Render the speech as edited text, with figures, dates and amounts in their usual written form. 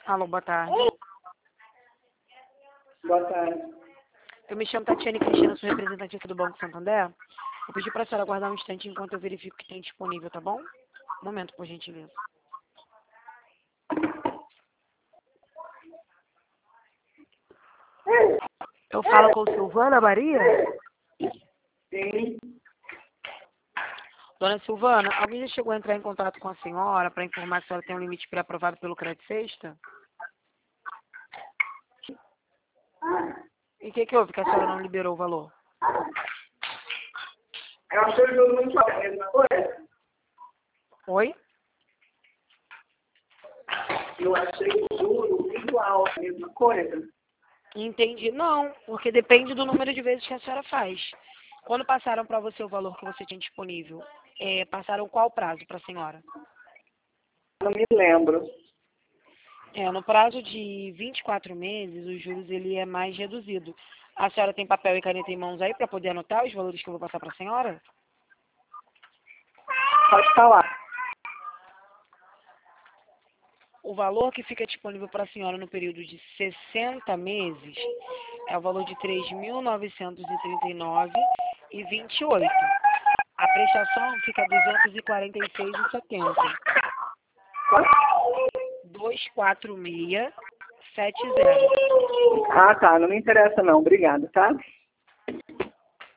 Alô, boa tarde. Boa tarde. Eu me chamo Tatiane Cristina, sou representante aqui do Banco Santander. Vou pedir para a senhora aguardar um instante enquanto eu verifico o que tem disponível, tá bom? Um momento, por gentileza. Eu falo com Silvana Maria? Sim. Dona Silvana, alguém já chegou a entrar em contato com a senhora para informar que a senhora tem um limite pré-aprovado pelo Crédito Sexta? E o que houve que a senhora não liberou o valor? Eu achei o juro muito alto, a mesma coisa. Oi? Eu achei o juro muito alto, a mesma coisa. Entendi. Não, porque depende do número de vezes que a senhora faz. Quando passaram para você o valor que você tinha disponível, passaram qual prazo para a senhora? Não me lembro. No prazo de 24 meses, os juros ele é mais reduzido. A senhora tem papel e caneta em mãos aí para poder anotar os valores que eu vou passar para a senhora? Pode falar. O valor que fica disponível para a senhora no período de 60 meses é o valor de R$ 3.939,28. A prestação fica R$ 246,70. 24670. Ah, tá. Não me interessa não. Obrigada, tá?